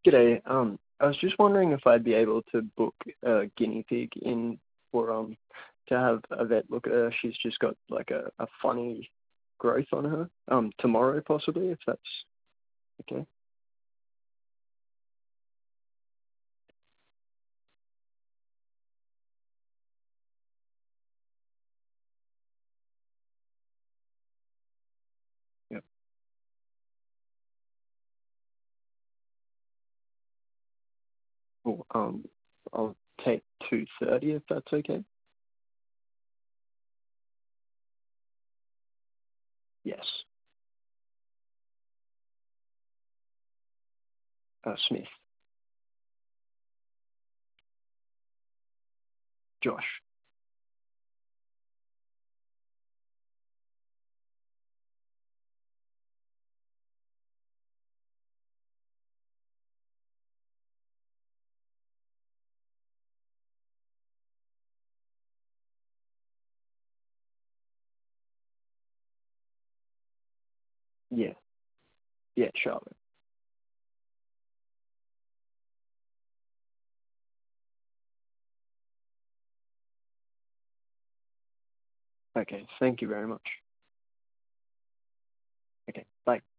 G'day. I was just wondering if I'd be able to book a guinea pig in for to have a vet look at her. She's just got like a funny growth on her. Tomorrow possibly, if that's okay. Yep. Well, I'll take 2:30 if that's okay. Yes. Smith. Josh. Yeah. Yeah, Charlotte. Okay. Thank you very much. Okay. Bye.